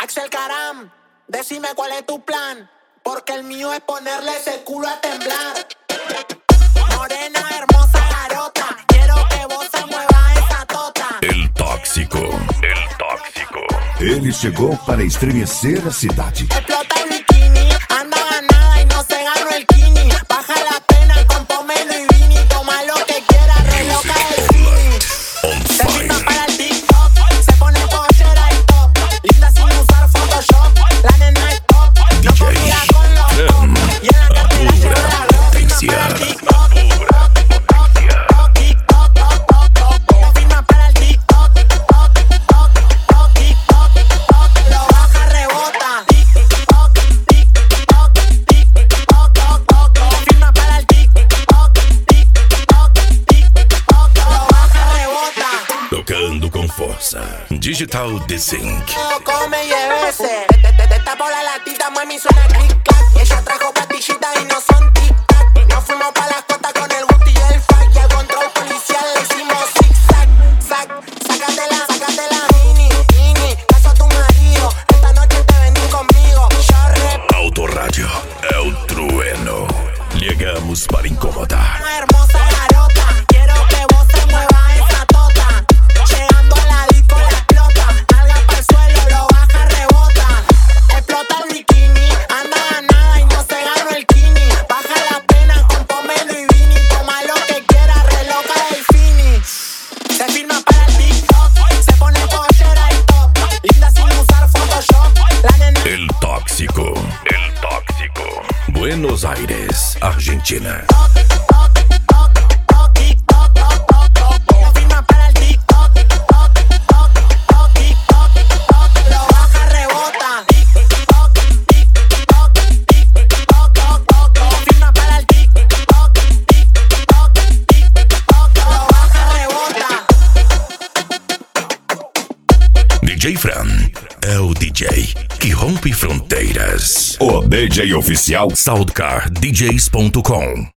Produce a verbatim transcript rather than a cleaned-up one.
Axel Caram, decime cuál es tu plan, porque el mío es ponerle ese culo a temblar. Morena, hermosa garota, quiero que vos se mueva esa tota. El Tóxico, el Tóxico. Ele chegou para estremecer a cidade. Explota el bikini, anda ganada y no se ganó el kini. Baja la pena con pomelo y vini. Toma lo que quiera, re loca del cine. Se firma para el TikTok, se pone pollera y top. Linda sin usar Photoshop, la nena es top. No confía con los top, y en la cartera lleva la ropa. Se firma para el TikTok, se firma para el TikTok. Lo baja, rebota. Se firma para el TikTok, lo baja, rebota. Tocando com força. Digital Desync. Come y bebese. Te, te, te tapo la latita, mami, suena click clack. Ella trajo pastillitas y no son tic tac. Nos fuimos pa' las costas con el Gusti y el Fac. Y al control policial le hicimos zig zag, zac. Sácatela, sácatela, mini, mini. Caso a tu marido, esta noche te venís conmigo. Yo rep. Autorádio é o trueno. Chegamos para incomodar. Una hermosa garota, quiero que vos se mueva esa tota. Llegando a la disco la explota. Nalga pa'l suelo, lo baja, rebota. Explota el bikini, anda ganada y no se ganó el kini. Baja la pena con pomelo y vini. Toma lo que quiera, re loca del fini. Se firma para el TikTok, se pone pollera y top. Linda sin usar Photoshop, la nena. El Tóxico, el Tóxico. Buenos Aires, Argentina. Firma para el TikTok, lo baja, rebota. Firma para el TikTok, lo baja, rebota. D J Fran é o D J que rompe fronteiras. O D J oficial Soundcar D Js ponto com.